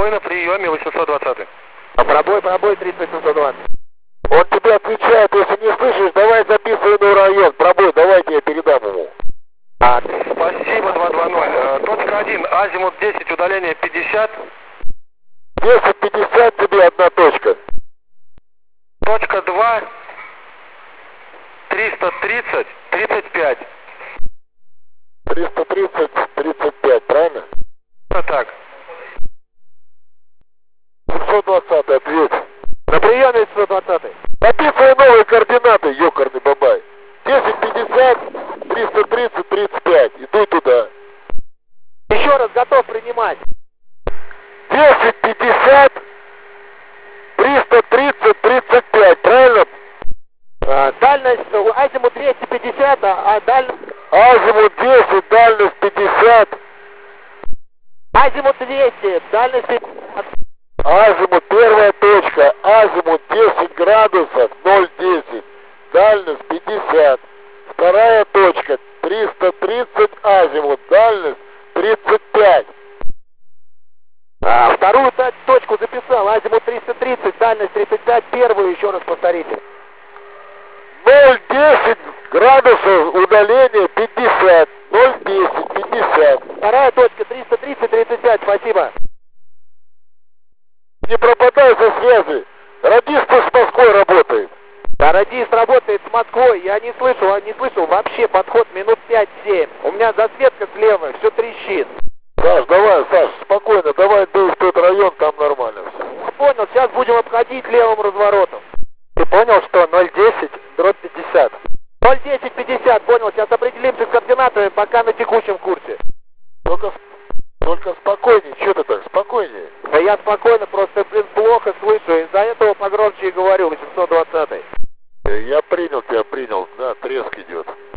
Пробой на приеме 820. Пробой 3820. Он тебе отвечает, если не слышишь, давай записывай на район. Пробой, давайте я передам ему. Спасибо, 220. Точка 1, азимут 10, удаление 50. 10-50 тебе одна точка. Точка 2, 330, 35. 330, 35, правильно? Так. 720 ответь. На приеме 720. Записывай новые координаты, ёкарный бабай. 10-50, 330, 35. Иду туда. Еще раз готов принимать. 10-50, 330, 35, правильно? Дальность азимут 250, а дальность... Азимут 10, дальность 50. Азимут 200, дальность 50. Азимут, первая точка. Азимут 10 градусов, 0,10. Дальность 50. Вторая точка. 330 азимут. Дальность 35. Вторую точку записал. Азимут 330, дальность 35. Первую еще раз повторите. 0,10 градусов, удаление 50. 0,10, 50. Вторая точка 330, 35. Спасибо. Не пропадай со связи. Радист с Москвой работает. Да, радист работает с Москвой. Я не слышал вообще подход минут 5-7. У меня засветка слева, все трещит. Саш, давай, Саш, спокойно, давай дуй в тот район, там нормально все. Я понял, сейчас будем обходить левым разворотом. Ты понял, что 010/50? 010-50, понял, сейчас определимся с координатами, пока на текущем курсе. Только спокойнее, что ты так, спокойнее. Да я спокойно, просто, плохо слышу, из-за этого погромче и говорю, 820. Я принял тебя, да, треск идет.